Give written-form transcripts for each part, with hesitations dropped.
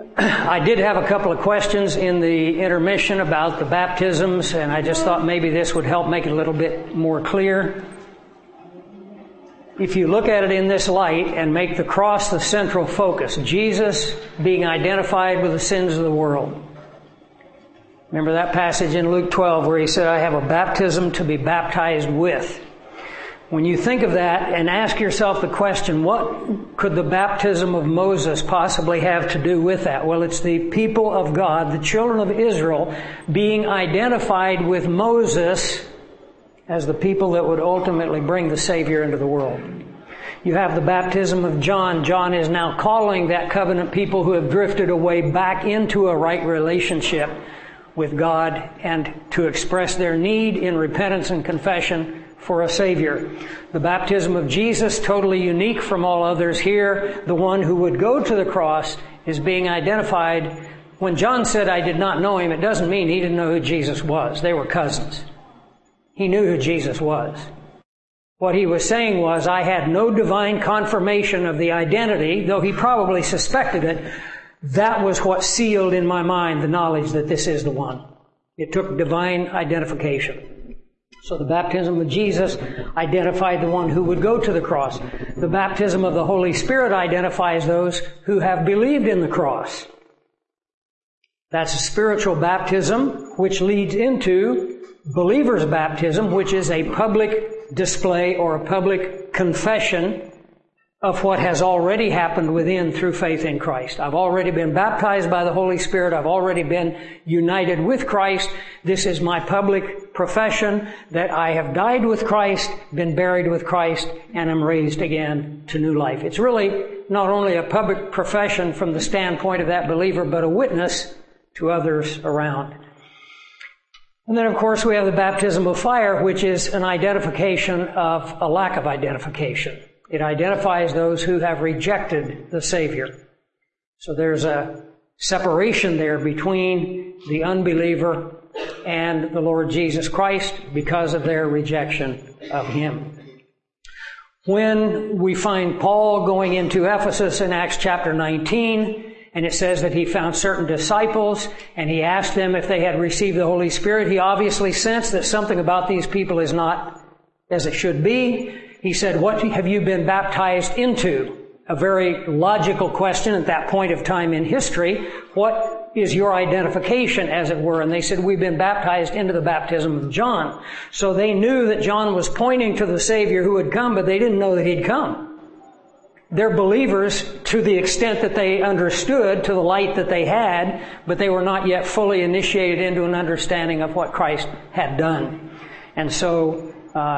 I did have a couple of questions in the intermission about the baptisms, and I just thought maybe this would help make it a little bit more clear. If you look at it in this light and make the cross the central focus, Jesus being identified with the sins of the world. Remember that passage in Luke 12 where he said, I have a baptism to be baptized with. When you think of that and ask yourself the question, what could the baptism of Moses possibly have to do with that? Well, it's the people of God, the children of Israel, being identified with Moses as the people that would ultimately bring the Savior into the world. You have the baptism of John. John is now calling that covenant people who have drifted away back into a right relationship with God and to express their need in repentance and confession for a Savior. The baptism of Jesus, totally unique from all others here, the one who would go to the cross, is being identified. When John said, I did not know him, it doesn't mean he didn't know who Jesus was. They were cousins. He knew who Jesus was. What he was saying was, I had no divine confirmation of the identity, though he probably suspected it. That was what sealed in my mind the knowledge that this is the one. It took divine identification. So the baptism of Jesus identified the one who would go to the cross. The baptism of the Holy Spirit identifies those who have believed in the cross. That's a spiritual baptism, which leads into believer's baptism, which is a public display or a public confession of what has already happened within through faith in Christ. I've already been baptized by the Holy Spirit. I've already been united with Christ. This is my public profession that I have died with Christ, been buried with Christ, and am raised again to new life. It's really not only a public profession from the standpoint of that believer, but a witness to others around. And then, of course, we have the baptism of fire, which is an identification of a lack of identification. It identifies those who have rejected the Savior. So there's a separation there between the unbeliever and the Lord Jesus Christ because of their rejection of Him. When we find Paul going into Ephesus in Acts chapter 19, and it says that he found certain disciples, and he asked them if they had received the Holy Spirit, he obviously sensed that something about these people is not as it should be. He said, what have you been baptized into? A very logical question at that point of time in history. What is your identification, as it were? And they said, we've been baptized into the baptism of John. So they knew that John was pointing to the Savior who had come, but they didn't know that he'd come. They're believers to the extent that they understood, to the light that they had, but they were not yet fully initiated into an understanding of what Christ had done. And so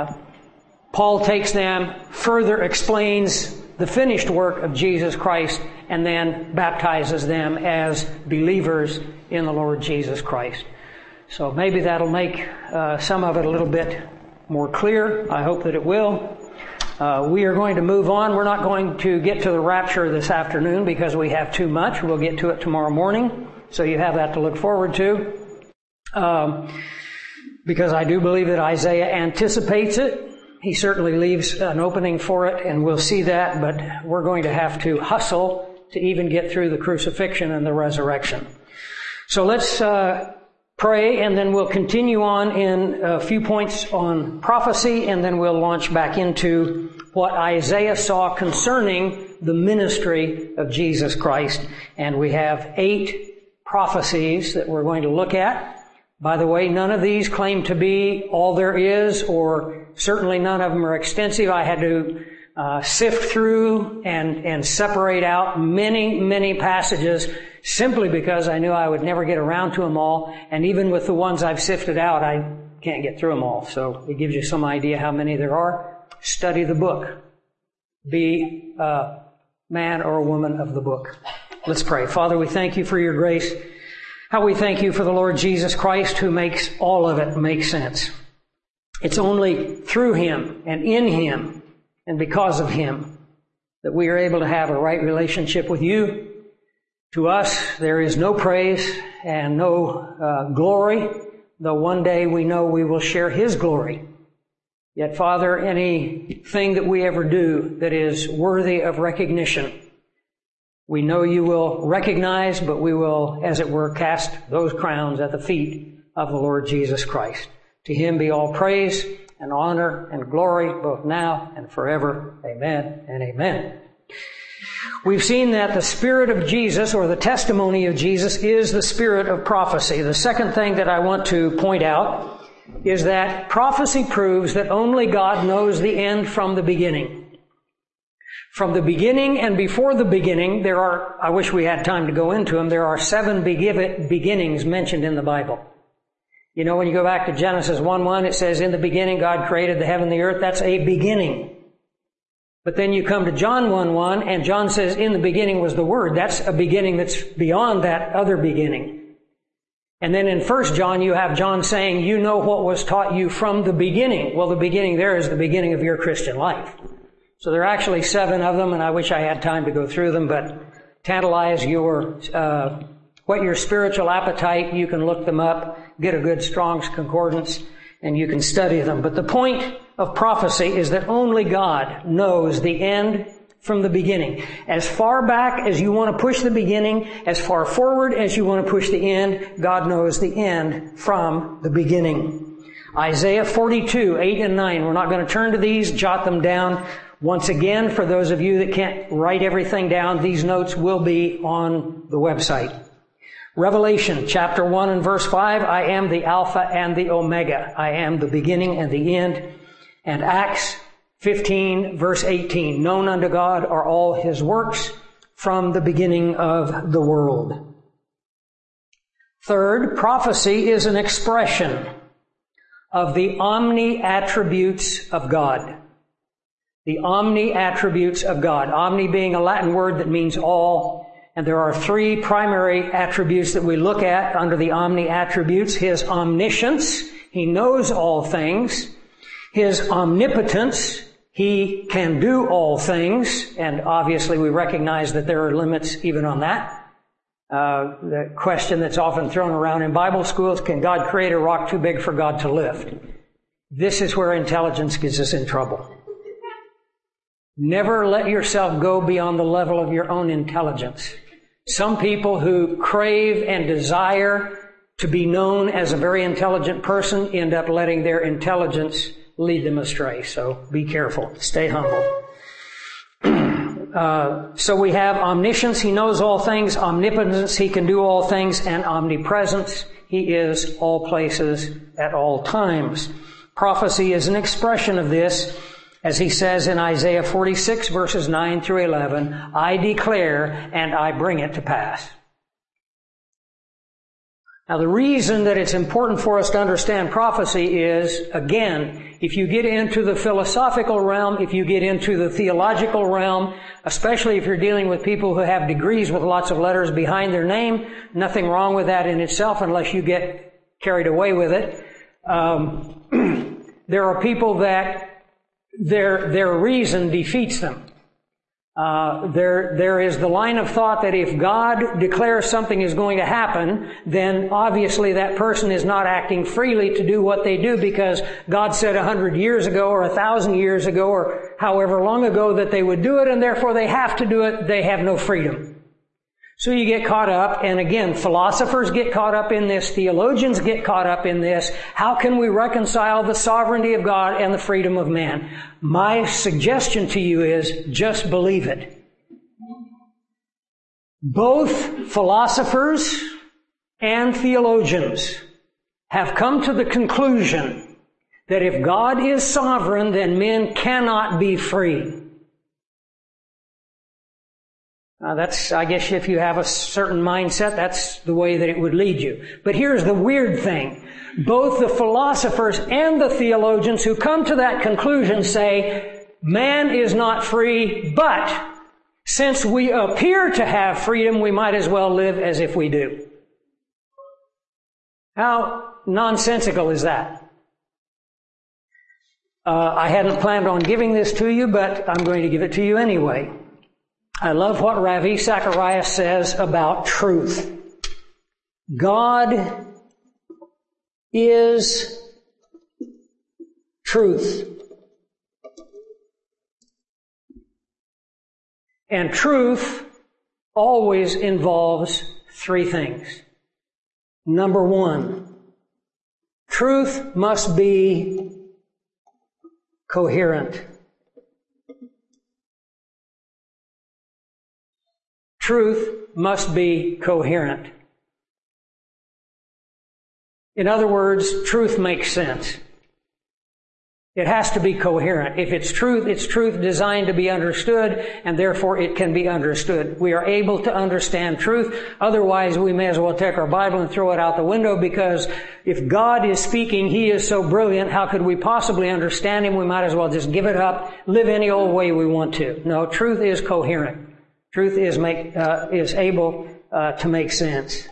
Paul takes them, further explains the finished work of Jesus Christ, and then baptizes them as believers in the Lord Jesus Christ. So maybe that'll make some of it a little bit more clear. I hope that it will. We are going to move on. We're not going to get to the rapture this afternoon because we have too much. We'll get to it tomorrow morning. So you have that to look forward to. Because I do believe that Isaiah anticipates it. He certainly leaves an opening for it, and we'll see that, but we're going to have to hustle to even get through the crucifixion and the resurrection. So let's pray, and then we'll continue on in a few points on prophecy, and then we'll launch back into what Isaiah saw concerning the ministry of Jesus Christ. And we have 8 prophecies that we're going to look at. By the way, none of these claim to be all there is, or certainly none of them are extensive. I had to sift through and separate out many passages simply because I knew I would never get around to them all. And even with the ones I've sifted out, I can't get through them all. So it gives you some idea how many there are. Study the book. Be a man or a woman of the book. Let's pray. Father, we thank you for your grace. How we thank you for the Lord Jesus Christ, who makes all of it make sense. It's only through Him and in Him and because of Him that we are able to have a right relationship with you. To us, there is no praise and no glory, though one day we know we will share His glory. Yet, Father, anything that we ever do that is worthy of recognition We know you will recognize, but we will, as it were, cast those crowns at the feet of the Lord Jesus Christ. To Him be all praise and honor and glory, both now and forever. Amen and amen. We've seen that the Spirit of Jesus, or the testimony of Jesus, is the spirit of prophecy. The second thing that I want to point out is that prophecy proves that only God knows the end from the beginning. From the beginning and before the beginning, I wish we had time to go into them, there are 7 beginnings mentioned in the Bible. You know, when you go back to Genesis 1:1, it says, in the beginning God created the heaven and the earth. That's a beginning. But then you come to John 1:1, and John says, in the beginning was the Word. That's a beginning that's beyond that other beginning. And then in 1 John, you have John saying, you know what was taught you from the beginning. Well, the beginning there is the beginning of your Christian life. So there are actually 7 of them, and I wish I had time to go through them, but tantalize what your spiritual appetite, you can look them up, get a good Strong's Concordance, and you can study them. But the point of prophecy is that only God knows the end from the beginning. As far back as you want to push the beginning, as far forward as you want to push the end, God knows the end from the beginning. Isaiah 42, 8 and 9. We're not going to turn to these, jot them down. Once again, for those of you that can't write everything down, these notes will be on the website. Revelation chapter 1 and verse 5, I am the Alpha and the Omega. I am the beginning and the end. And Acts 15 verse 18, known unto God are all His works from the beginning of the world. Third, prophecy is an expression of the omni-attributes of God. The omni-attributes of God. Omni being a Latin word that means all. And there are 3 primary attributes that we look at under the omni-attributes. His omniscience, He knows all things. His omnipotence, He can do all things. And obviously we recognize that there are limits even on that. The question that's often thrown around in Bible schools, can God create a rock too big for God to lift? This is where intelligence gets us in trouble. Never let yourself go beyond the level of your own intelligence. Some people who crave and desire to be known as a very intelligent person end up letting their intelligence lead them astray. So be careful. Stay humble. So we have omniscience. He knows all things. Omnipotence. He can do all things. And omnipresence. He is all places at all times. Prophecy is an expression of this. As he says in Isaiah 46 verses 9 through 11, I declare and I bring it to pass. Now the reason that it's important for us to understand prophecy is, again, if you get into the philosophical realm, if you get into the theological realm, especially if you're dealing with people who have degrees with lots of letters behind their name, nothing wrong with that in itself unless you get carried away with it. There are people that their reason defeats them. There is the line of thought that if God declares something is going to happen, then obviously that person is not acting freely to do what they do because God said 100 years ago or 1,000 years ago or however long ago that they would do it, and therefore they have to do it. They have no freedom. So you get caught up, and again, philosophers get caught up in this, theologians get caught up in this. How can we reconcile the sovereignty of God and the freedom of man? My suggestion to you is just believe it. Both philosophers and theologians have come to the conclusion that if God is sovereign, then men cannot be free. I guess if you have a certain mindset, that's the way that it would lead you. But here's the weird thing. Both the philosophers and the theologians who come to that conclusion say, man is not free, but since we appear to have freedom, we might as well live as if we do. How nonsensical is that? I hadn't planned on giving this to you, but I'm going to give it to you anyway. I love what Ravi Zacharias says about truth. God is truth. And truth always involves three things. Number one, truth must be coherent. Truth must be coherent. In other words, truth makes sense. It has to be coherent. If it's truth designed to be understood, and therefore it can be understood. We are able to understand truth. Otherwise, we may as well take our Bible and throw it out the window, because if God is speaking, He is so brilliant, how could we possibly understand Him? We might as well just give it up, live any old way we want to. No, truth is coherent. Truth is able to make sense.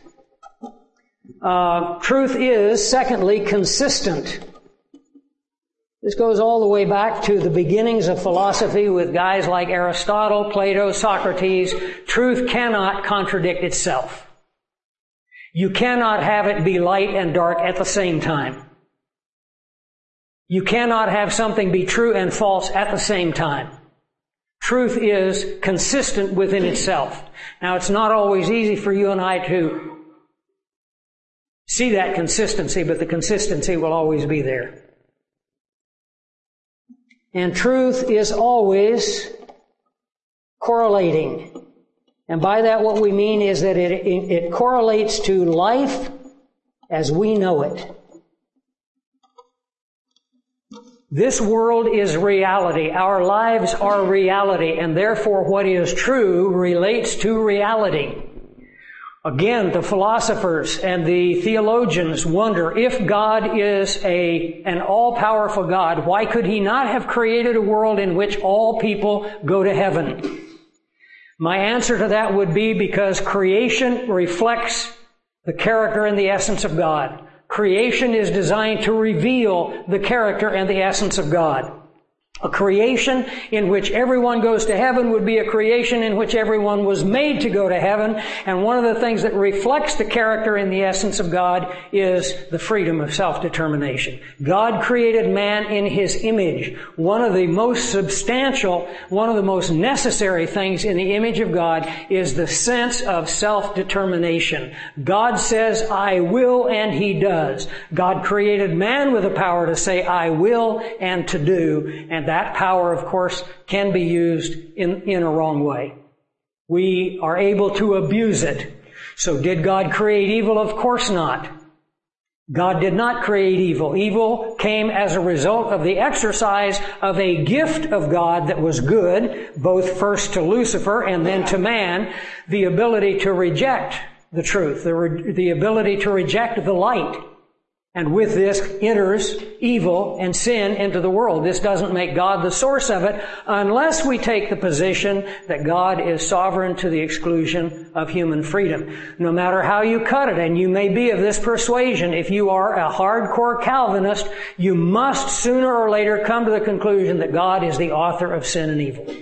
Truth is, secondly, consistent. This goes all the way back to the beginnings of philosophy with guys like Aristotle, Plato, Socrates. Truth cannot contradict itself. You cannot have it be light and dark at the same time. You cannot have something be true and false at the same time. Truth is consistent within itself. Now, it's not always easy for you and I to see that consistency, but the consistency will always be there. And truth is always correlating. And by that what we mean is that it correlates to life as we know it. This world is reality. Our lives are reality, and therefore what is true relates to reality. Again, the philosophers and the theologians wonder, if God is an all-powerful God, why could He not have created a world in which all people go to heaven? My answer to that would be because creation reflects the character and the essence of God. Creation is designed to reveal the character and the essence of God. A creation in which everyone goes to heaven would be a creation in which everyone was made to go to heaven. And one of the things that reflects the character and the essence of God is the freedom of self-determination. God created man in His image. One of the most substantial, one of the most necessary things in the image of God is the sense of self-determination. God says, I will, and He does. God created man with the power to say, I will, and to do. And that power, of course, can be used in a wrong way. We are able to abuse it. So did God create evil? Of course not. God did not create evil. Evil came as a result of the exercise of a gift of God that was good, both first to Lucifer and then to man, the ability to reject the truth, the ability to reject the light. And with this enters evil and sin into the world. This doesn't make God the source of it unless we take the position that God is sovereign to the exclusion of human freedom. No matter how you cut it, and you may be of this persuasion, if you are a hardcore Calvinist, you must sooner or later come to the conclusion that God is the author of sin and evil.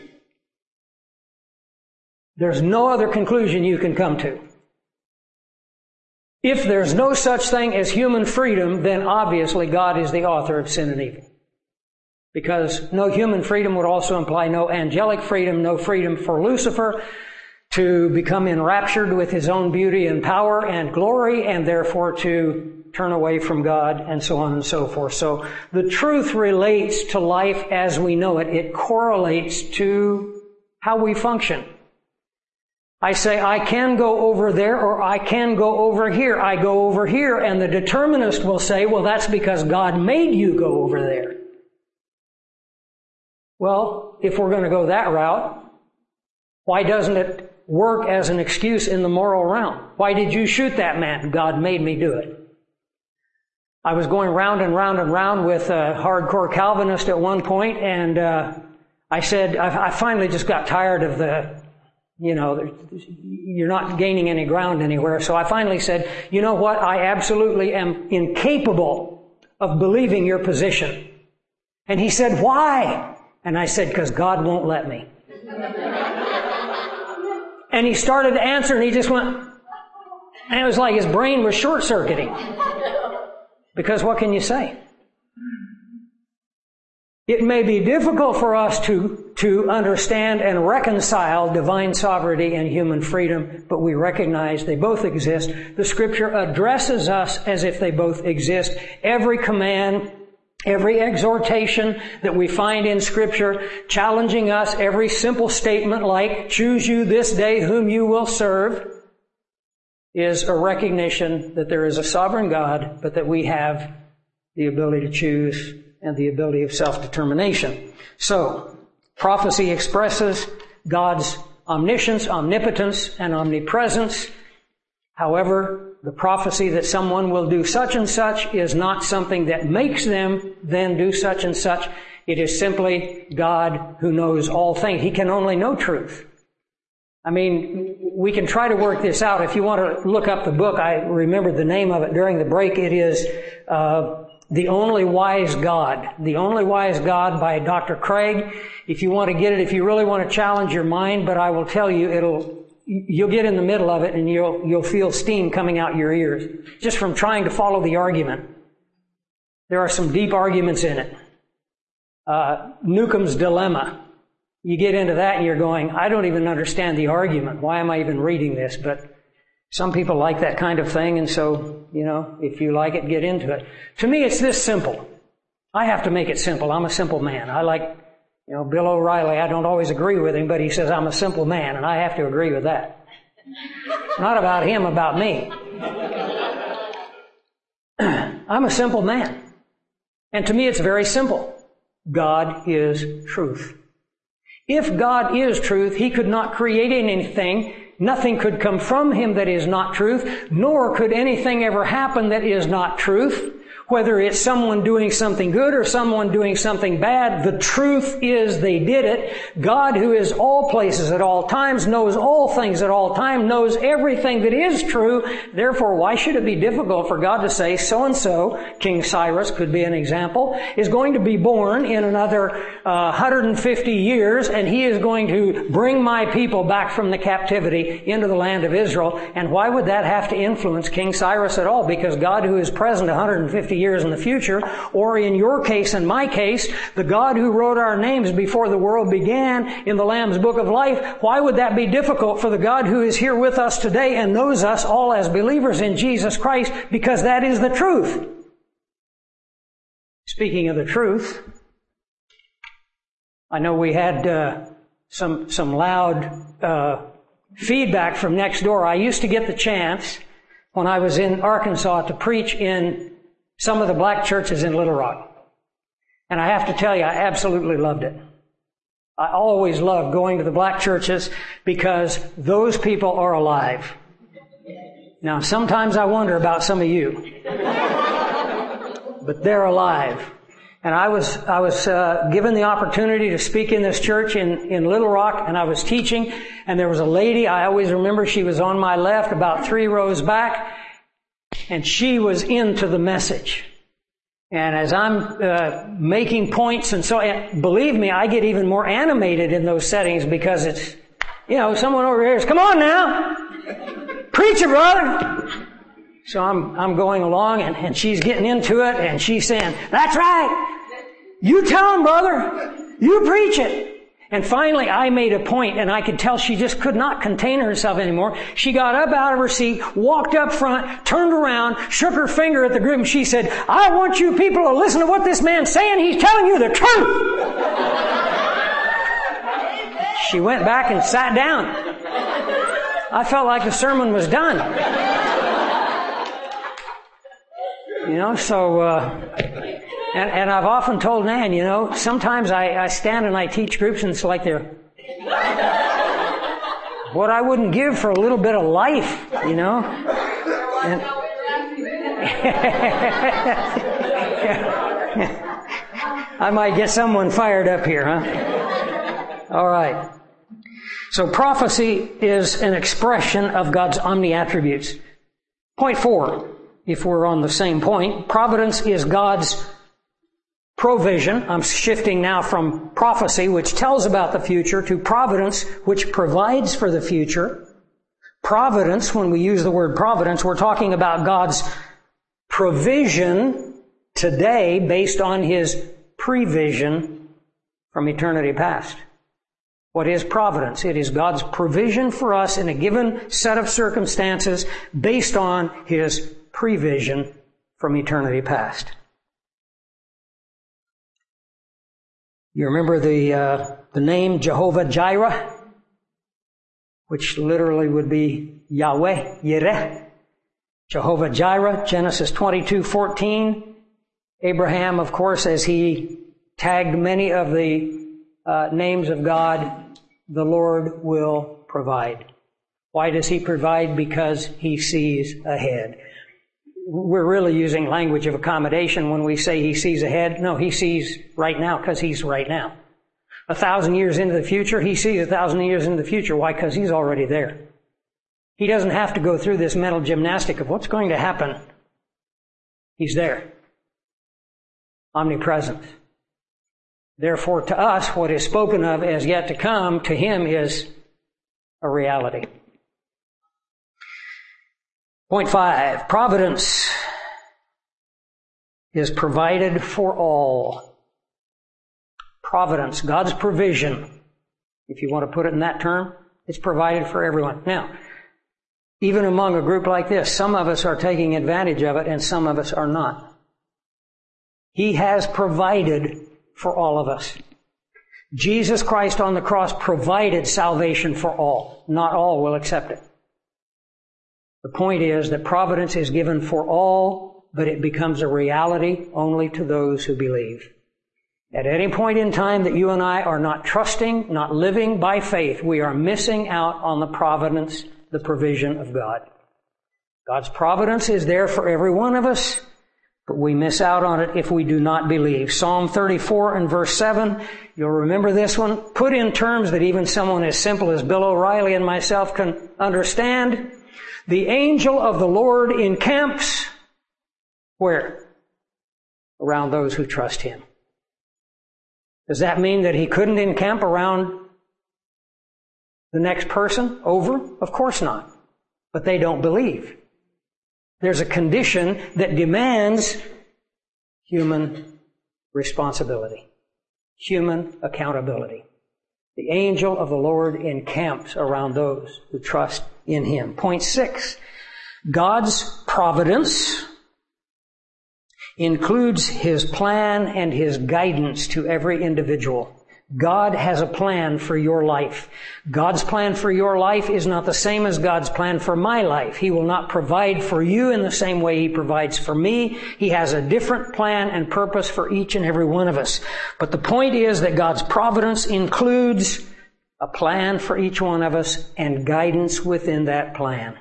There's no other conclusion you can come to. If there's no such thing as human freedom, then obviously God is the author of sin and evil. Because no human freedom would also imply no angelic freedom, no freedom for Lucifer to become enraptured with his own beauty and power and glory, and therefore to turn away from God, and so on and so forth. So the truth relates to life as we know it. It correlates to how we function. I say, I can go over there, or I can go over here. I go over here, and the determinist will say, well, that's because God made you go over there. Well, if we're going to go that route, why doesn't it work as an excuse in the moral realm? Why did you shoot that man? God made me do it. I was going round and round and round with a hardcore Calvinist at one point, and I said, I finally just got tired of you're not gaining any ground anywhere. So I finally said, you know what? I absolutely am incapable of believing your position. And he said, why? And I said, because God won't let me. And he started to answer, and he just went, and it was like his brain was short-circuiting. Because what can you say? It may be difficult for us to to understand and reconcile divine sovereignty and human freedom, but we recognize they both exist. The Scripture addresses us as if they both exist. Every command, every exhortation that we find in Scripture challenging us, every simple statement like, choose you this day whom you will serve, is a recognition that there is a sovereign God, but that we have the ability to choose and the ability of self-determination. So, prophecy expresses God's omniscience, omnipotence, and omnipresence. However, the prophecy that someone will do such and such is not something that makes them then do such and such. It is simply God who knows all things. He can only know truth. I mean, we can try to work this out. If you want to look up the book, I remembered the name of it during the break. It is The Only Wise God. The Only Wise God by Dr. Craig. If you want to get it, if you really want to challenge your mind, but I will tell you, you'll get in the middle of it and you'll feel steam coming out your ears just from trying to follow the argument. There are some deep arguments in it. Newcomb's dilemma. You get into that and you're going, I don't even understand the argument. Why am I even reading this? But some people like that kind of thing, and so, if you like it, get into it. To me, it's this simple. I have to make it simple. I'm a simple man. I like, Bill O'Reilly. I don't always agree with him, but he says I'm a simple man, and I have to agree with that. Not about him, about me. I'm a simple man. And to me, it's very simple. God is truth. If God is truth, He could not create anything. Nothing could come from Him that is not truth, nor could anything ever happen that is not truth. Whether it's someone doing something good or someone doing something bad, the truth is they did it. God, who is all places at all times, knows all things at all time, knows everything that is true. Therefore, why should it be difficult for God to say, so-and-so, King Cyrus could be an example, is going to be born in another 150 years, and he is going to bring my people back from the captivity into the land of Israel. And why would that have to influence King Cyrus at all? Because God, who is present 150 years in the future, or in your case and my case, the God who wrote our names before the world began in the Lamb's Book of Life, why would that be difficult for the God who is here with us today and knows us all as believers in Jesus Christ? Because that is the truth. Speaking of the truth, I know we had some loud feedback from next door. I used to get the chance when I was in Arkansas to preach in some of the black churches in Little Rock. And I have to tell you, I absolutely loved it. I always loved going to the black churches because those people are alive. Now, sometimes I wonder about some of you. But they're alive. And I was given the opportunity to speak in this church in Little Rock, and I was teaching, and there was a lady, I always remember she was on my left, about 3 rows back, and she was into the message. And as I'm making points, and so, and believe me, I get even more animated in those settings because it's, someone over here is, come on now, preach it, brother. So I'm going along, and she's getting into it, and she's saying, that's right. You tell him, brother. You preach it. And finally, I made a point, and I could tell she just could not contain herself anymore. She got up out of her seat, walked up front, turned around, shook her finger at the group, and she said, I want you people to listen to what this man's saying. He's telling you the truth. She went back and sat down. I felt like the sermon was done. And I've often told Nan, sometimes I stand and I teach groups and it's like they're what I wouldn't give for a little bit of life, And I might get someone fired up here, huh? All right. So prophecy is an expression of God's omni-attributes. Point 4, if we're on the same point, providence is God's provision. I'm shifting now from prophecy, which tells about the future, to providence, which provides for the future. Providence, when we use the word providence, we're talking about God's provision today based on His prevision from eternity past. What is providence? It is God's provision for us in a given set of circumstances based on His prevision from eternity past. You remember the name Jehovah Jireh, which literally would be Yahweh Yireh. Jehovah Jireh, Genesis 22:14. Abraham, of course, as he tagged many of the names of God, the Lord will provide. Why does He provide? Because He sees ahead. We're really using language of accommodation when we say He sees ahead. No, He sees right now because He's right now. 1,000 years into the future, He sees 1,000 years into the future. Why? Because He's already there. He doesn't have to go through this mental gymnastic of what's going to happen. He's there. Omnipresent. Therefore, to us, what is spoken of as yet to come, to Him is a reality. Point 5, providence is provided for all. Providence, God's provision, if you want to put it in that term, it's provided for everyone. Now, even among a group like this, some of us are taking advantage of it and some of us are not. He has provided for all of us. Jesus Christ on the cross provided salvation for all. Not all will accept it. The point is that providence is given for all, but it becomes a reality only to those who believe. At any point in time that you and I are not trusting, not living by faith, we are missing out on the providence, the provision of God. God's providence is there for every one of us, but we miss out on it if we do not believe. Psalm 34 and verse 7, you'll remember this one, put in terms that even someone as simple as Bill O'Reilly and myself can understand. The angel of the Lord encamps, where? Around those who trust Him. Does that mean that He couldn't encamp around the next person over? Of course not. But they don't believe. There's a condition that demands human responsibility, human accountability. The angel of the Lord encamps around those who trust in Him. Point 6, God's providence includes His plan and His guidance to every individual. God has a plan for your life. God's plan for your life is not the same as God's plan for my life. He will not provide for you in the same way He provides for me. He has a different plan and purpose for each and every one of us. But the point is that God's providence includes a plan for each one of us and guidance within that plan.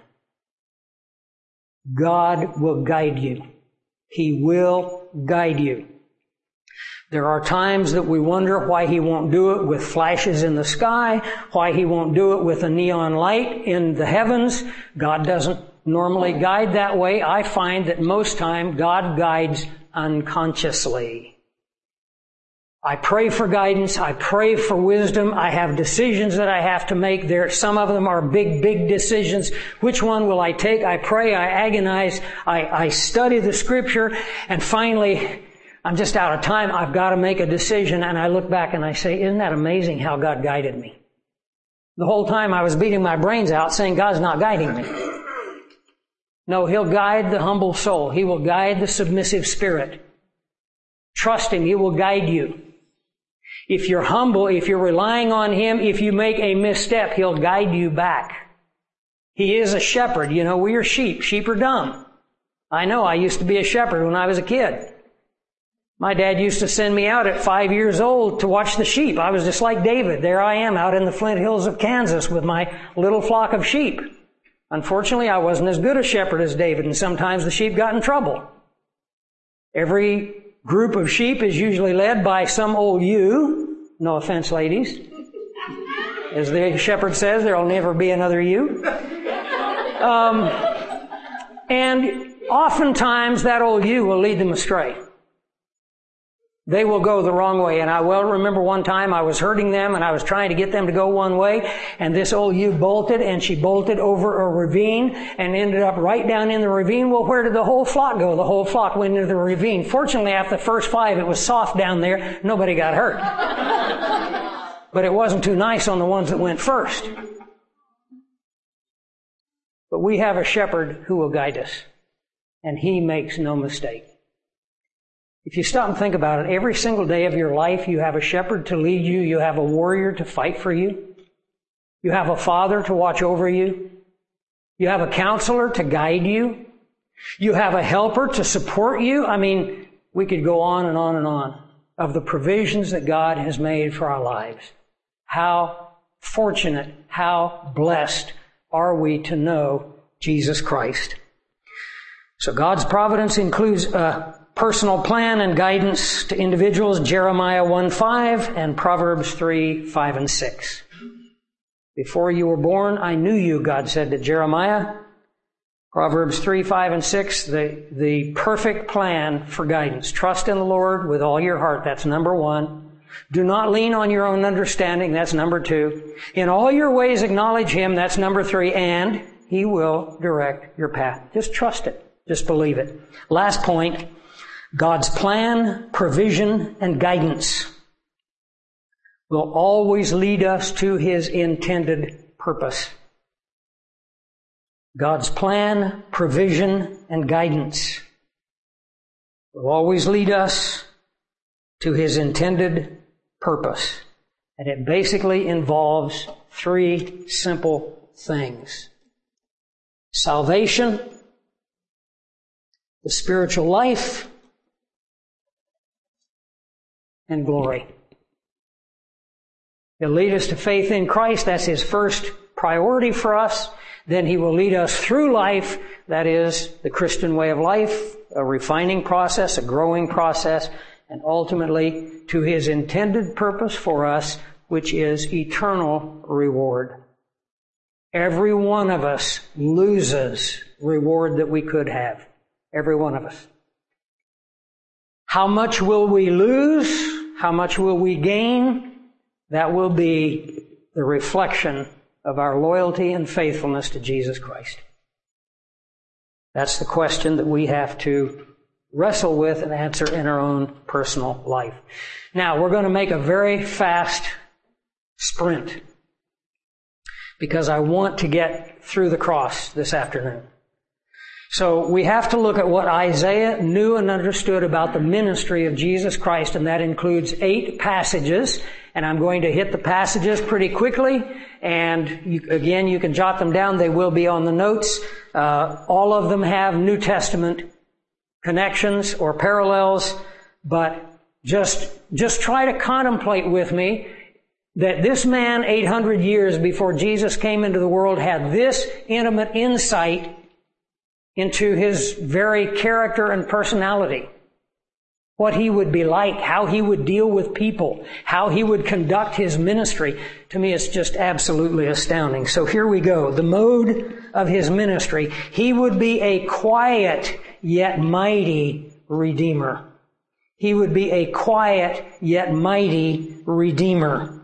God will guide you. He will guide you. There are times that we wonder why He won't do it with flashes in the sky, why He won't do it with a neon light in the heavens. God doesn't normally guide that way. I find that most time God guides unconsciously. I pray for guidance. I pray for wisdom. I have decisions that I have to make. Some of them are big, big decisions. Which one will I take? I pray, I agonize, I study the Scripture, and finally, I'm just out of time. I've got to make a decision, and I look back and I say, isn't that amazing how God guided me? The whole time I was beating my brains out saying, God's not guiding me. No, He'll guide the humble soul. He will guide the submissive spirit. Trust Him. He will guide you. If you're humble, if you're relying on Him, if you make a misstep, He'll guide you back. He is a shepherd. You know, we are sheep. Sheep are dumb. I know. I used to be a shepherd when I was a kid. My dad used to send me out at 5 years old to watch the sheep. I was just like David. There I am out in the Flint Hills of Kansas with my little flock of sheep. Unfortunately, I wasn't as good a shepherd as David, and sometimes the sheep got in trouble. Every group of sheep is usually led by some old ewe. No offense, ladies. As the shepherd says, there will never be another ewe. And oftentimes that old ewe will lead them astray. They will go the wrong way. And I well remember one time I was herding them and I was trying to get them to go one way, and this old ewe bolted, and she bolted over a ravine and ended up right down in the ravine. Well, where did the whole flock go? The whole flock went into the ravine. Fortunately, after the first 5, it was soft down there. Nobody got hurt. but it wasn't too nice on the ones that went first. But we have a shepherd who will guide us, and he makes no mistake. If you stop and think about it, every single day of your life, you have a shepherd to lead you. You have a warrior to fight for you. You have a father to watch over you. You have a counselor to guide you. You have a helper to support you. I mean, we could go on and on and on of the provisions that God has made for our lives. How fortunate, how blessed are we to know Jesus Christ. So God's providence includes a personal plan and guidance to individuals, Jeremiah 1:5 and Proverbs 3:5 and 6. Before you were born, I knew you, God said to Jeremiah. Proverbs 3:5 and 6, the perfect plan for guidance. Trust in the Lord with all your heart. That's number 1. Do not lean on your own understanding. That's number 2. In all your ways acknowledge Him. That's number 3. And He will direct your path. Just trust it. Just believe it. Last point, God's plan, provision, and guidance will always lead us to His intended purpose. God's plan, provision, and guidance will always lead us to His intended purpose. And it basically involves 3 simple things: salvation, the spiritual life, and glory. He'll lead us to faith in Christ. That's His first priority for us. Then He will lead us through life. That is the Christian way of life, a refining process, a growing process, and ultimately to His intended purpose for us, which is eternal reward. Every one of us loses reward that we could have. Every one of us. How much will we lose? How much will we gain? That will be the reflection of our loyalty and faithfulness to Jesus Christ. That's the question that we have to wrestle with and answer in our own personal life. Now, we're going to make a very fast sprint because I want to get through the cross this afternoon. So we have to look at what Isaiah knew and understood about the ministry of Jesus Christ, and that includes 8 passages. And I'm going to hit the passages pretty quickly, and you can jot them down. They will be on the notes. All of them have New Testament connections or parallels, but just try to contemplate with me that this man 800 years before Jesus came into the world had this intimate insight into His very character and personality. What He would be like, how He would deal with people, how He would conduct His ministry. To me, it's just absolutely astounding. So here we go. The mode of His ministry. He would be a quiet yet mighty Redeemer. He would be a quiet yet mighty Redeemer.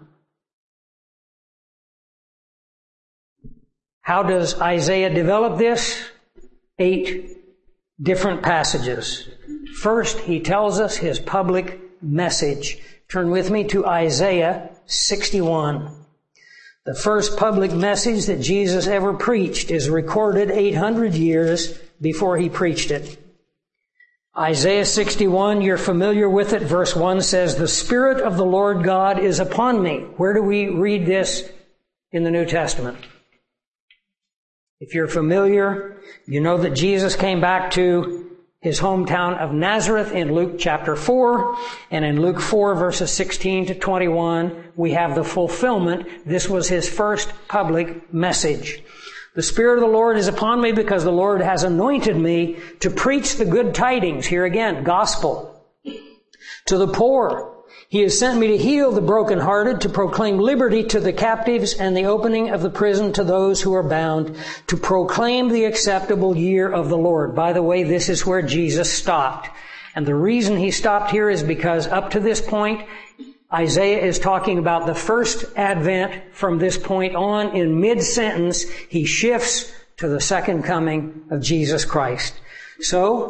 How does Isaiah develop this? 8 different passages. First, he tells us his public message. Turn with me to Isaiah 61. The first public message that Jesus ever preached is recorded 800 years before He preached it. Isaiah 61, you're familiar with it. Verse 1 says, "The Spirit of the Lord God is upon me." Where do we read this in the New Testament? If you're familiar, you know that Jesus came back to His hometown of Nazareth in Luke chapter 4. And in Luke 4 verses 16 to 21, we have the fulfillment. This was His first public message. "The Spirit of the Lord is upon me because the Lord has anointed me to preach the good tidings." Here again, gospel. "To the poor. He has sent me to heal the brokenhearted, to proclaim liberty to the captives and the opening of the prison to those who are bound, to proclaim the acceptable year of the Lord." By the way, this is where Jesus stopped. And the reason He stopped here is because up to this point, Isaiah is talking about the first advent. From this point on, in mid-sentence, he shifts to the second coming of Jesus Christ. So,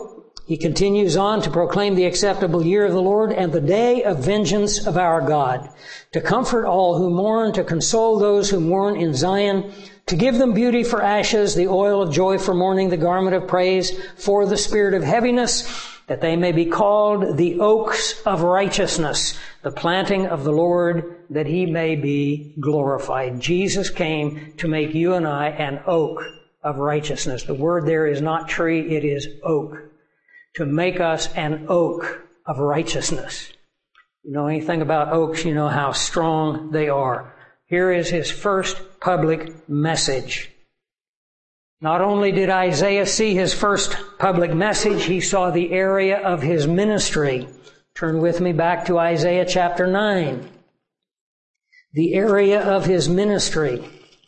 He continues on to proclaim the acceptable year of the Lord and the day of vengeance of our God, to comfort all who mourn, to console those who mourn in Zion, to give them beauty for ashes, the oil of joy for mourning, the garment of praise for the spirit of heaviness, that they may be called the oaks of righteousness, the planting of the Lord, that he may be glorified. Jesus came to make you and I an oak of righteousness. The word there is not tree, it is oak. To make us an oak of righteousness. You know anything about oaks, you know how strong they are. Here is his first public message. Not only did Isaiah see his first public message, he saw the area of his ministry. Turn with me back to Isaiah chapter 9. The area of his ministry.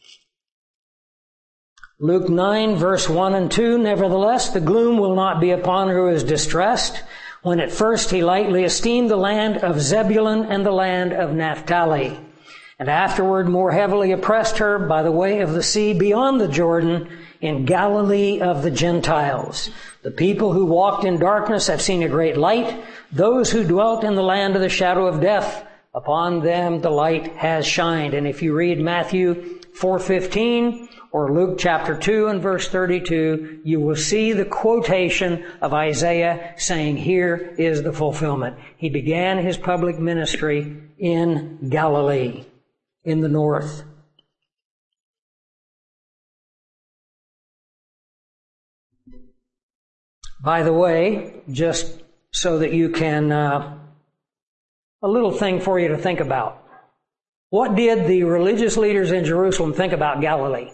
Luke 9, verse 1 and 2, nevertheless, the gloom will not be upon her who is distressed, when at first he lightly esteemed the land of Zebulun and the land of Naphtali, and afterward more heavily oppressed her by the way of the sea beyond the Jordan, in Galilee of the Gentiles. The people who walked in darkness have seen a great light. Those who dwelt in the land of the shadow of death, upon them the light has shined. And if you read Matthew 4:15, or Luke chapter 2 and verse 32, you will see the quotation of Isaiah saying, here is the fulfillment. He began his public ministry in Galilee, in the north. By the way, just so that you can, a little thing for you to think about. What did the religious leaders in Jerusalem think about Galilee?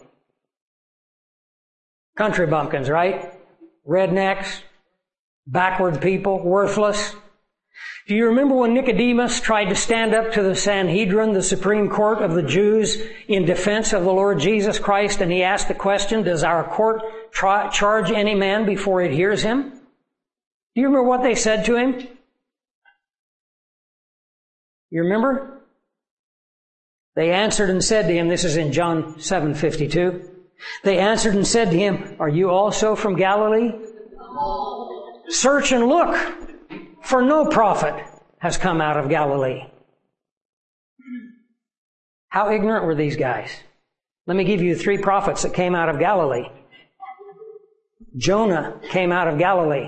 Country bumpkins, right? Rednecks, backward people, worthless. Do you remember when Nicodemus tried to stand up to the Sanhedrin, the Supreme Court of the Jews, in defense of the Lord Jesus Christ, and he asked the question, does our court charge any man before it hears him? Do you remember what they said to him? You remember? They answered and said to him, this is in John 7:52. They answered and said to him, are you also from Galilee? Search and look, for no prophet has come out of Galilee. How ignorant were these guys? Let me give you 3 prophets that came out of Galilee. Jonah came out of Galilee.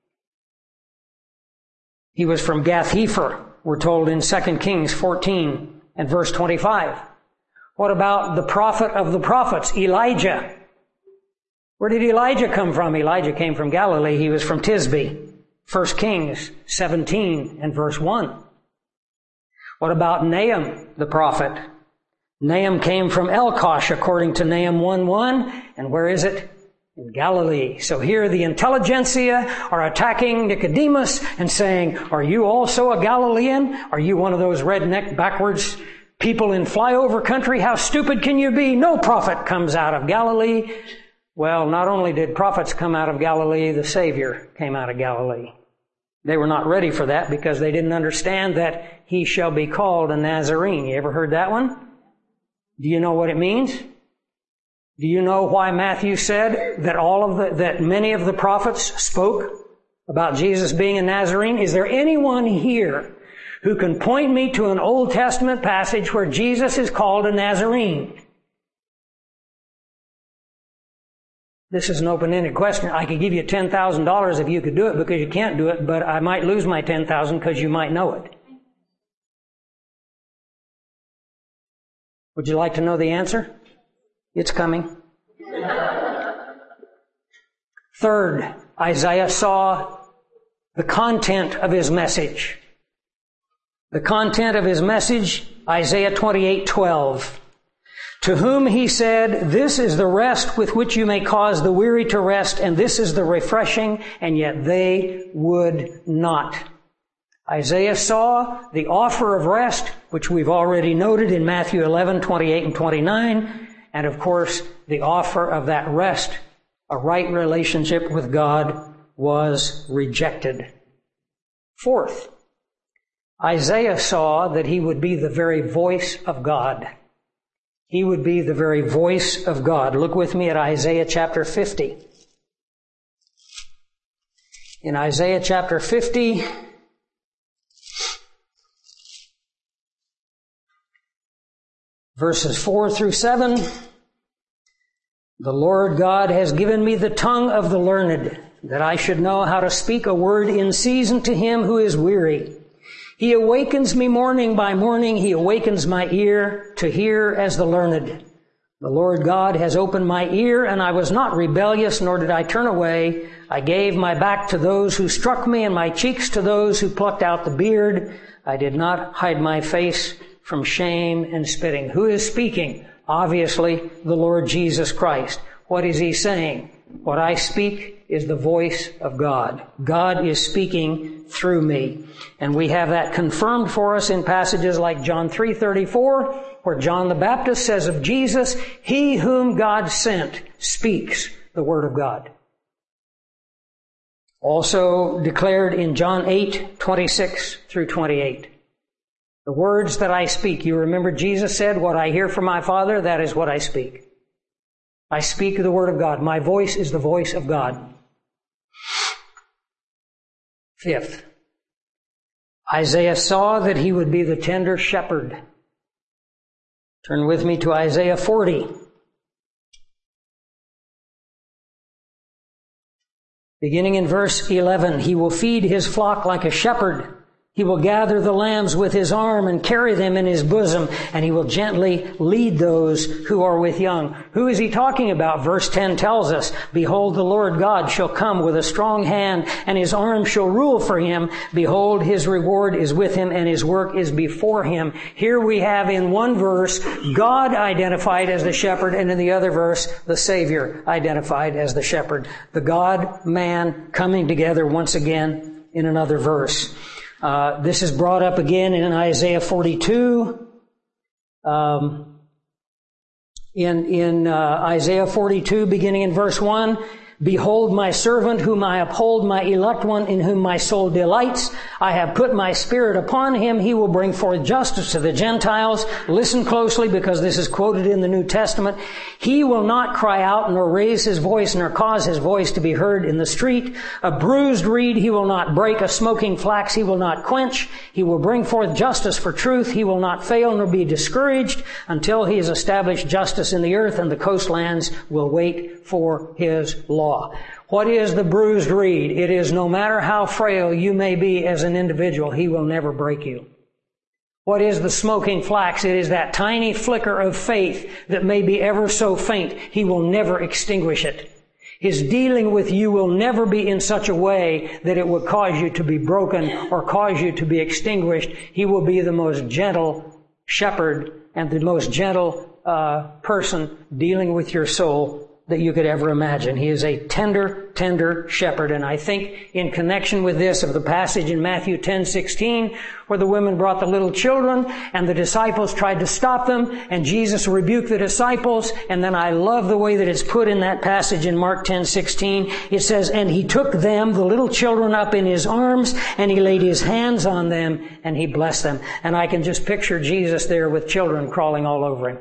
He was from Gath-hepher, we're told in 2 Kings 14 and verse 25. What about the prophet of the prophets, Elijah? Where did Elijah come from? Elijah came from Galilee. He was from Tisbe. 1 Kings 17 and verse 1. What about Nahum, the prophet? Nahum came from Elkosh, according to Nahum 1:1. And where is it? In Galilee. So here the intelligentsia are attacking Nicodemus and saying, are you also a Galilean? Are you one of those redneck backwards people in flyover country? How stupid can you be? No prophet comes out of Galilee. Well, not only did prophets come out of Galilee, the Savior came out of Galilee. They were not ready for that because they didn't understand that he shall be called a Nazarene. You ever heard that one? Do you know what it means? Do you know why Matthew said that that many of the prophets spoke about Jesus being a Nazarene? Is there anyone here who can point me to an Old Testament passage where Jesus is called a Nazarene? This is an open-ended question. I could give you $10,000 if you could do it because you can't do it, but I might lose my $10,000 because you might know it. Would you like to know the answer? It's coming. Third, Isaiah saw the content of his message. The content of his message, Isaiah 28:12. To whom he said, this is the rest with which you may cause the weary to rest, and this is the refreshing, and yet they would not. Isaiah saw the offer of rest, which we've already noted in Matthew 11:28 and 29, and of course, the offer of that rest, a right relationship with God, was rejected. Fourth, Isaiah saw that he would be the very voice of God. He would be the very voice of God. Look with me at Isaiah chapter 50. In Isaiah chapter 50, verses 4 through 7, the Lord God has given me the tongue of the learned, that I should know how to speak a word in season to him who is weary. He awakens me morning by morning. He awakens my ear to hear as the learned. The Lord God has opened my ear, and I was not rebellious, nor did I turn away. I gave my back to those who struck me, and my cheeks to those who plucked out the beard. I did not hide my face from shame and spitting. Who is speaking? Obviously, the Lord Jesus Christ. What is he saying? What I speak is the voice of God. God is speaking through me. And we have that confirmed for us in passages like John 3:34, where John the Baptist says of Jesus, he whom God sent speaks the word of God. Also declared in John 8:26 through 28. The words that I speak, you remember Jesus said, what I hear from my Father, that is what I speak. I speak the word of God. My voice is the voice of God. Fifth, Isaiah saw that he would be the tender shepherd. Turn with me to Isaiah 40. Beginning in verse 11, he will feed his flock like a shepherd. He will gather the lambs with his arm and carry them in his bosom, and he will gently lead those who are with young. Who is he talking about? Verse 10 tells us, behold, the Lord God shall come with a strong hand, and his arm shall rule for him. Behold, his reward is with him, and his work is before him. Here we have in one verse, God identified as the shepherd, and in the other verse, the Savior identified as the shepherd. The God-man coming together once again in another verse. This is brought up again in Isaiah 42. In Isaiah 42, beginning in verse 1, behold my servant whom I uphold, my elect one in whom my soul delights. I have put my spirit upon him. He will bring forth justice to the Gentiles. Listen closely because this is quoted in the New Testament. He will not cry out nor raise his voice nor cause his voice to be heard in the street. A bruised reed he will not break. A smoking flax he will not quench. He will bring forth justice for truth. He will not fail nor be discouraged until he has established justice in the earth, and the coastlands will wait for his law. What is the bruised reed? It is no matter how frail you may be as an individual, he will never break you. What is the smoking flax? It is that tiny flicker of faith that may be ever so faint. He will never extinguish it. His dealing with you will never be in such a way that it will cause you to be broken or cause you to be extinguished. He will be the most gentle shepherd and the most gentle person dealing with your soul that you could ever imagine. He is a tender, tender shepherd. And I think in connection with this of the passage in Matthew 10:16, where the women brought the little children and the disciples tried to stop them and Jesus rebuked the disciples. And then I love the way that it's put in that passage in Mark 10:16. It says, and he took them, the little children, up in his arms, and he laid his hands on them and he blessed them. And I can just picture Jesus there with children crawling all over him.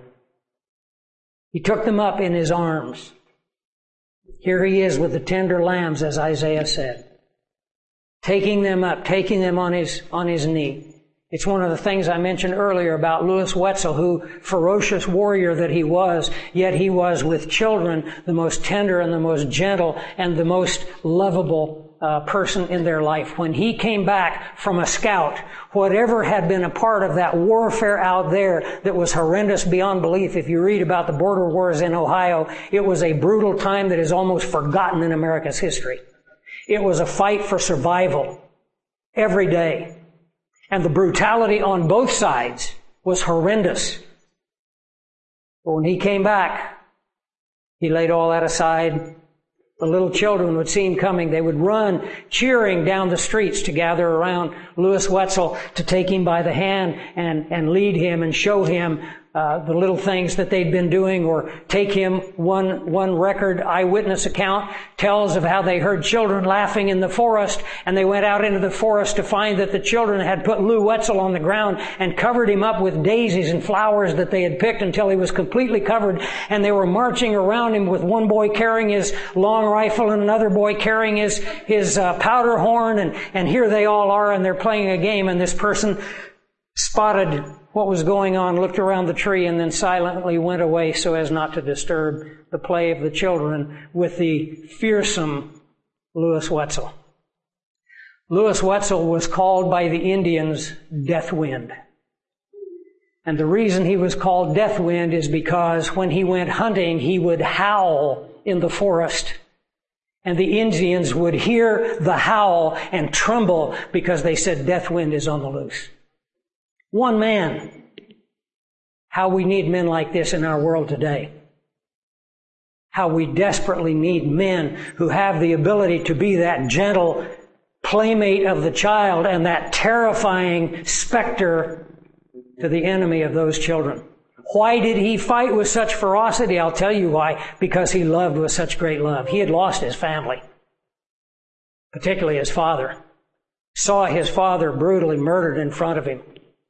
He took them up in his arms. Here he is with the tender lambs, as Isaiah said. Taking them up, taking them on his knee. It's one of the things I mentioned earlier about Louis Wetzel, who, ferocious warrior that he was, yet he was with children the most tender and the most gentle and the most lovable person in their life. When he came back from a scout, whatever had been a part of that warfare out there that was horrendous beyond belief, if you read about the border wars in Ohio, it was a brutal time that is almost forgotten in America's history. It was a fight for survival every day. And the brutality on both sides was horrendous. But when he came back, he laid all that aside. The little children would see him coming. They would run, cheering down the streets to gather around Louis Wetzel to take him by the hand and lead him and show him the little things that they'd been doing, or take him, one record eyewitness account tells of how they heard children laughing in the forest, and they went out into the forest to find that the children had put Lew Wetzel on the ground and covered him up with daisies and flowers that they had picked until he was completely covered, and they were marching around him with one boy carrying his long rifle and another boy carrying his powder horn, and here they all are, and they're playing a game, and this person spotted what was going on, looked around the tree, and then silently went away so as not to disturb the play of the children with the fearsome Lewis Wetzel. Lewis Wetzel was called by the Indians Deathwind. And the reason he was called Deathwind is because when he went hunting, he would howl in the forest. And the Indians would hear the howl and tremble because they said Deathwind is on the loose. One man. How we need men like this in our world today. How we desperately need men who have the ability to be that gentle playmate of the child and that terrifying specter to the enemy of those children. Why did he fight with such ferocity? I'll tell you why. Because he loved with such great love. He had lost his family, particularly his father. Saw his father brutally murdered in front of him.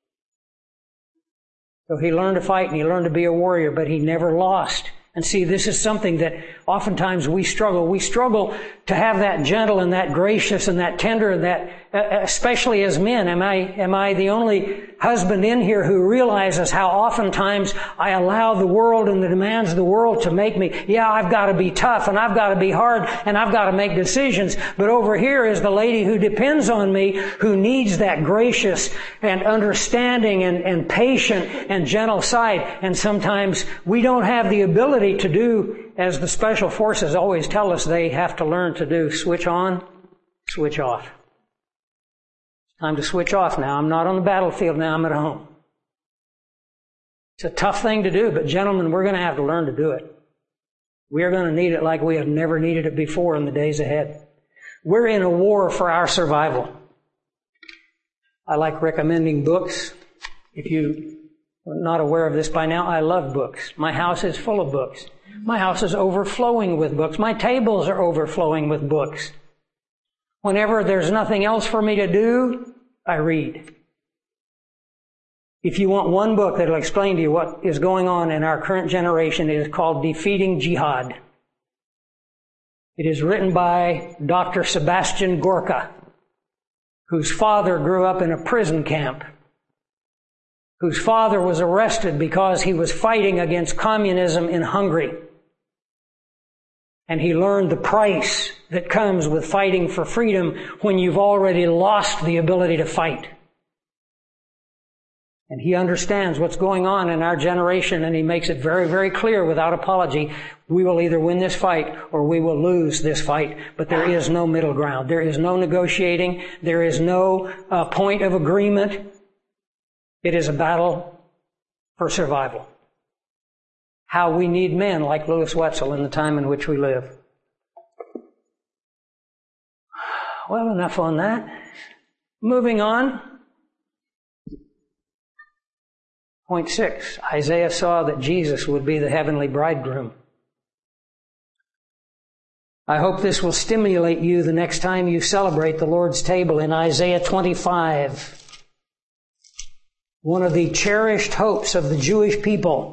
So he learned to fight and he learned to be a warrior, but he never lost. And see, this is something that oftentimes we struggle. We struggle to have that gentle and that gracious and that tender, and that, especially as men. Am I the only husband in here who realizes how oftentimes I allow the world and the demands of the world to make me, I've got to be tough and I've got to be hard and I've got to make decisions. But over here is the lady who depends on me, who needs that gracious and understanding and patient and gentle side. And sometimes we don't have the ability to do as the special forces always tell us they have to learn to do. Switch on, switch off. Time to switch off now. I'm not on the battlefield now. I'm at home. It's a tough thing to do, but gentlemen, we're going to have to learn to do it. We are going to need it like we have never needed it before in the days ahead. We're in a war for our survival. I like recommending books. If you are not aware of this by now, I love books. My house is full of books. My house is overflowing with books. My tables are overflowing with books. Whenever there's nothing else for me to do, I read. If you want one book that will explain to you what is going on in our current generation, it is called Defeating Jihad. It is written by Dr. Sebastian Gorka, whose father grew up in a prison camp, whose father was arrested because he was fighting against communism in Hungary. And he learned the price that comes with fighting for freedom when you've already lost the ability to fight. And he understands what's going on in our generation, and he makes it very, very clear without apology. We will either win this fight or we will lose this fight, but there is no middle ground. There is no negotiating. There is no point of agreement. It is a battle for survival. How we need men like Lewis Wetzel in the time in which we live. Well, enough on that. Moving on. Point 6. Isaiah saw that Jesus would be the heavenly bridegroom. I hope this will stimulate you the next time you celebrate the Lord's table in Isaiah 25. One of the cherished hopes of the Jewish people.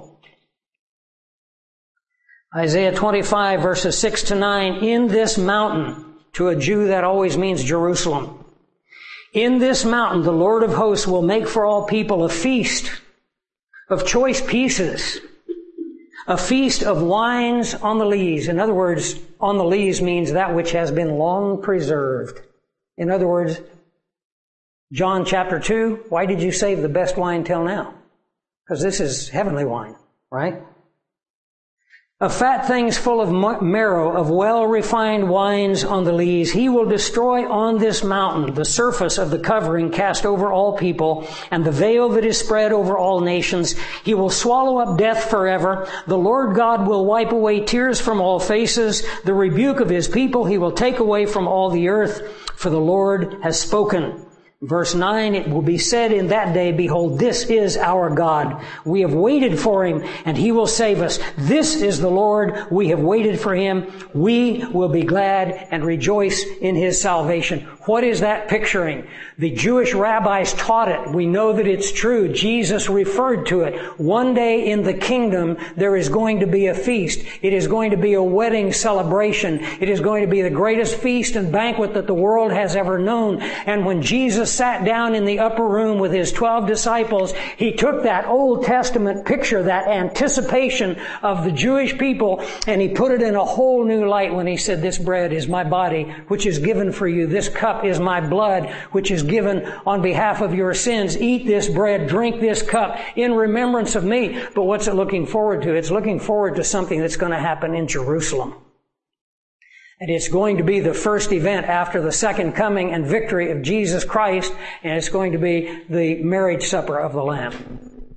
Isaiah 25 verses 6 to 9, in this mountain, to a Jew that always means Jerusalem. In this mountain, the Lord of hosts will make for all people a feast of choice pieces, a feast of wines on the lees. In other words, on the lees means that which has been long preserved. In other words, John chapter 2, why did you save the best wine till now? Because this is heavenly wine, right? Of fat things full of marrow, of well-refined wines on the lees. He will destroy on this mountain the surface of the covering cast over all people, and the veil that is spread over all nations. He will swallow up death forever. The Lord God will wipe away tears from all faces. The rebuke of his people he will take away from all the earth, for the Lord has spoken. Verse 9, it will be said in that day, behold, this is our God. We have waited for Him, and He will save us. This is the Lord. We have waited for Him. We will be glad and rejoice in His salvation. What is that picturing? The Jewish rabbis taught it. We know that it's true. Jesus referred to it. One day in the kingdom, there is going to be a feast. It is going to be a wedding celebration. It is going to be the greatest feast and banquet that the world has ever known. And when Jesus sat down in the upper room with His 12 disciples, He took that Old Testament picture, that anticipation of the Jewish people, and He put it in a whole new light when He said, this bread is my body, which is given for you. This cup is my blood, which is given on behalf of your sins. Eat this bread, drink this cup in remembrance of me. But what's it looking forward to? It's looking forward to something that's going to happen in Jerusalem. And it's going to be the first event after the second coming and victory of Jesus Christ, and it's going to be the marriage supper of the Lamb.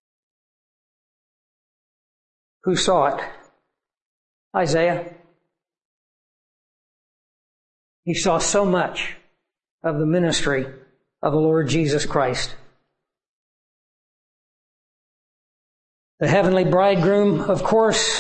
Who saw it? Isaiah. He saw so much of the ministry of the Lord Jesus Christ. The heavenly bridegroom, of course,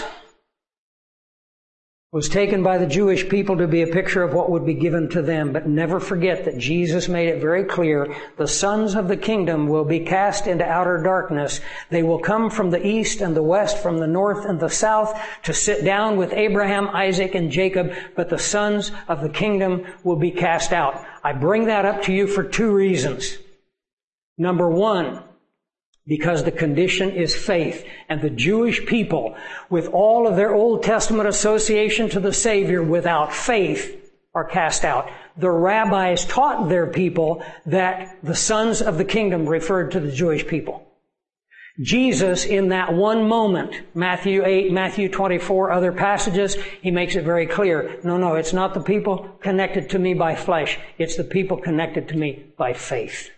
was taken by the Jewish people to be a picture of what would be given to them. But never forget that Jesus made it very clear, the sons of the kingdom will be cast into outer darkness. They will come from the east and the west, from the north and the south, to sit down with Abraham, Isaac, and Jacob. But the sons of the kingdom will be cast out. I bring that up to you for two reasons. Number one, because the condition is faith. And the Jewish people, with all of their Old Testament association to the Savior, without faith, are cast out. The rabbis taught their people that the sons of the kingdom referred to the Jewish people. Jesus, in that one moment, Matthew 8, Matthew 24, other passages, He makes it very clear. No, it's not the people connected to me by flesh. It's the people connected to me by faith.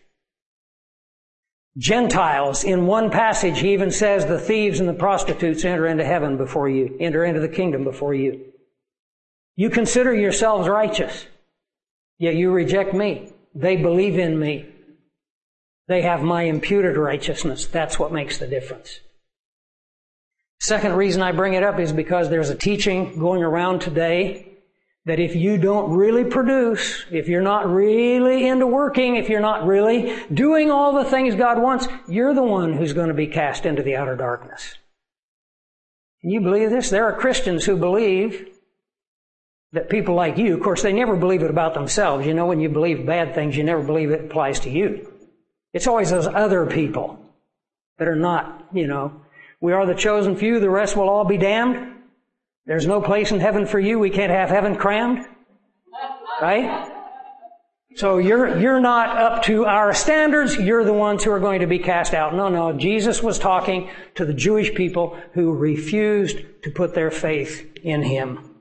Gentiles, in one passage, He even says the thieves and the prostitutes enter into heaven before you, enter into the kingdom before you. You consider yourselves righteous, yet you reject me. They believe in me. They have my imputed righteousness. That's what makes the difference. Second reason I bring it up is because there's a teaching going around today that if you don't really produce, if you're not really into working, if you're not really doing all the things God wants, you're the one who's going to be cast into the outer darkness. Can you believe this? There are Christians who believe that people like you, of course, they never believe it about themselves. You know, when you believe bad things, you never believe it applies to you. It's always those other people that are not, we are the chosen few, the rest will all be damned. There's no place in heaven for you. We can't have heaven crammed. Right? So you're not up to our standards. You're the ones who are going to be cast out. No. Jesus was talking to the Jewish people who refused to put their faith in Him.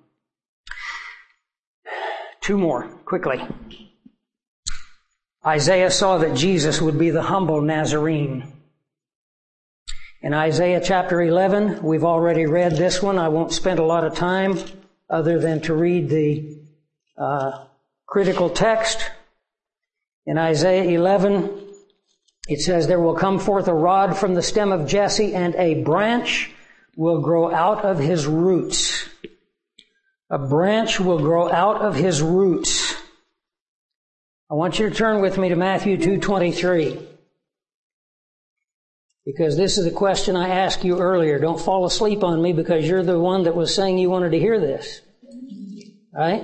Two more, quickly. Isaiah saw that Jesus would be the humble Nazarene. In Isaiah chapter 11, we've already read this one. I won't spend a lot of time other than to read the critical text. In Isaiah 11, it says, there will come forth a rod from the stem of Jesse, and a branch will grow out of his roots. A branch will grow out of his roots. I want you to turn with me to Matthew 2:23. Because this is a question I asked you earlier. Don't fall asleep on me because you're the one that was saying you wanted to hear this. Right?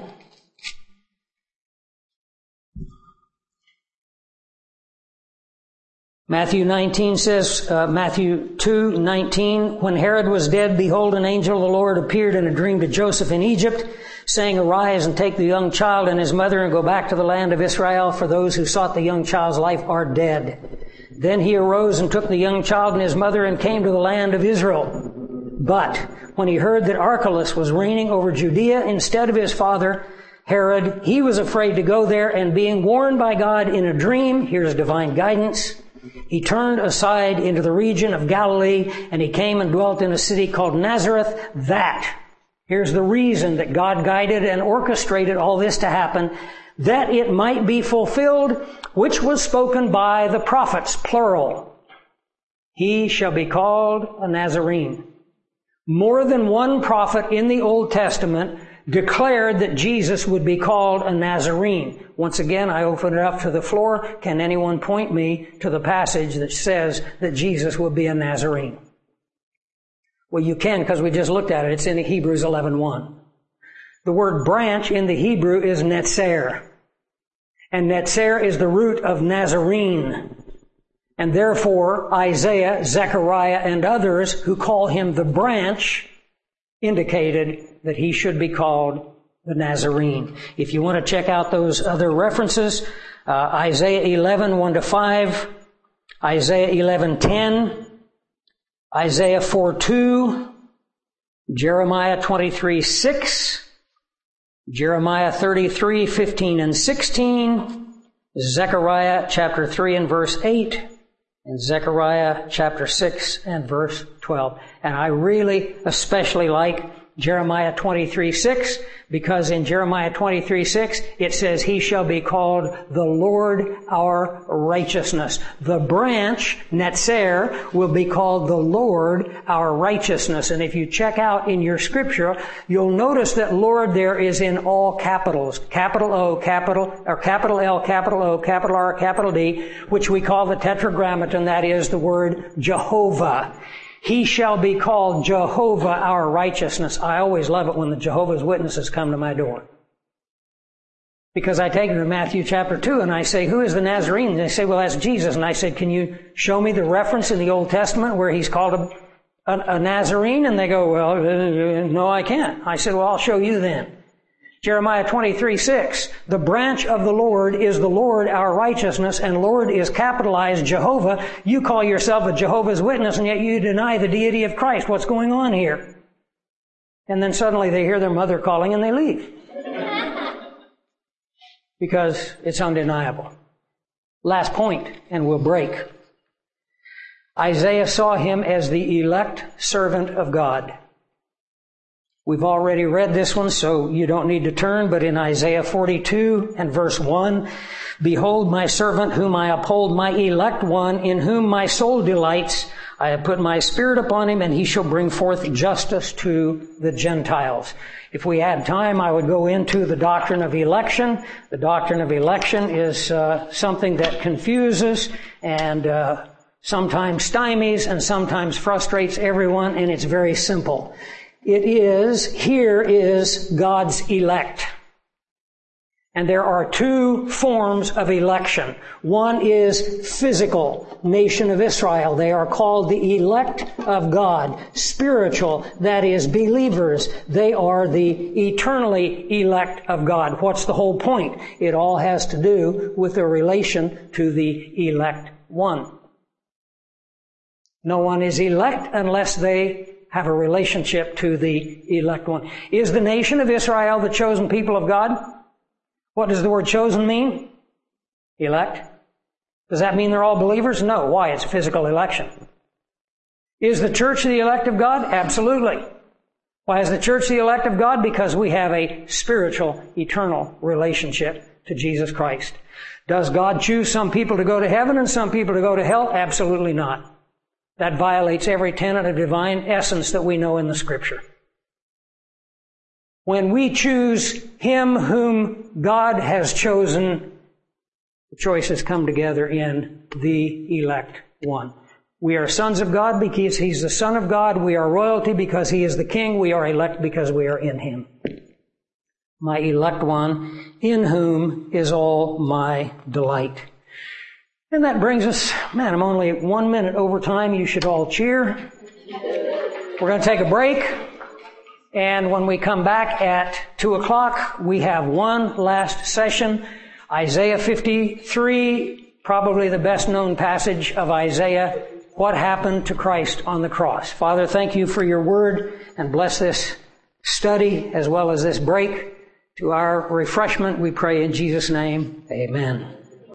Matthew 19 says, Matthew 2:19, when Herod was dead, behold, an angel of the Lord appeared in a dream to Joseph in Egypt, saying, arise and take the young child and his mother and go back to the land of Israel, for those who sought the young child's life are dead. Then he arose and took the young child and his mother and came to the land of Israel. But when he heard that Archelaus was reigning over Judea instead of his father, Herod, he was afraid to go there, and being warned by God in a dream, here's divine guidance, he turned aside into the region of Galilee, and he came and dwelt in a city called Nazareth. Here's the reason that God guided and orchestrated all this to happen. that it might be fulfilled, which was spoken by the prophets, plural. He shall be called a Nazarene. More than one prophet in the Old Testament declared that Jesus would be called a Nazarene. Once again, I open it up to the floor. Can anyone point me to the passage that says that Jesus would be a Nazarene? Well, you can, because we just looked at it. It's in Hebrews 11:1. The word branch in the Hebrew is netzer. And netzer is the root of Nazarene. And therefore, Isaiah, Zechariah, and others who call him the branch indicated that he should be called the Nazarene. If you want to check out those other references, Isaiah 11:1-5, Isaiah 11:10, Isaiah 4:2, Jeremiah 23:6, Jeremiah 33:15 and 16, Zechariah chapter 3 and verse 8, and Zechariah chapter 6 and verse 12. And I really especially like Jeremiah 23:6, because in Jeremiah 23:6 it says, he shall be called the Lord our righteousness. The branch, netzer, will be called the Lord our righteousness. And if you check out in your scripture, you'll notice that Lord there is in all capitals. Capital O, capital, or capital L, capital O, capital R, capital D, which we call the Tetragrammaton, that is the word Jehovah. He shall be called Jehovah our righteousness. I always love it when the Jehovah's Witnesses come to my door. Because I take them to Matthew chapter 2 and I say, who is the Nazarene? And they say, well, that's Jesus. And I said, can you show me the reference in the Old Testament where he's called a Nazarene? And they go, well, no, I can't. I said, well, I'll show you then. Jeremiah 23:6, the branch of the Lord is the Lord our righteousness, and Lord is capitalized Jehovah. You call yourself a Jehovah's Witness, and yet you deny the deity of Christ. What's going on here? And then suddenly they hear their mother calling and they leave. Because it's undeniable. Last point, and we'll break. Isaiah saw him as the elect servant of God. We've already read this one, so you don't need to turn, but in Isaiah 42 and verse 1, behold my servant whom I uphold, my elect one, in whom my soul delights. I have put my spirit upon him, and he shall bring forth justice to the Gentiles. If we had time, I would go into the doctrine of election. The doctrine of election is something that confuses and sometimes stymies and sometimes frustrates everyone, and it's very simple. Here is God's elect. And there are two forms of election. One is physical, nation of Israel. They are called the elect of God. Spiritual, that is believers. They are the eternally elect of God. What's the whole point? It all has to do with the relation to the elect one. No one is elect unless they have a relationship to the elect one. Is the nation of Israel the chosen people of God? What does the word chosen mean? Elect. Does that mean they're all believers? No. Why? It's a physical election. Is the church the elect of God? Absolutely. Why is the church the elect of God? Because we have a spiritual, eternal relationship to Jesus Christ. Does God choose some people to go to heaven and some people to go to hell? Absolutely not. That violates every tenet of divine essence that we know in the Scripture. When we choose Him whom God has chosen, the choices come together in the elect one. We are sons of God because He's the Son of God. We are royalty because He is the King. We are elect because we are in Him. My elect one, in whom is all my delight. And that brings us, I'm only 1 minute over time. You should all cheer. We're going to take a break. And when we come back at 2 o'clock, we have one last session. Isaiah 53, probably the best known passage of Isaiah. What happened to Christ on the cross? Father, thank you for your word and bless this study as well as this break. To our refreshment, we pray in Jesus' name. Amen.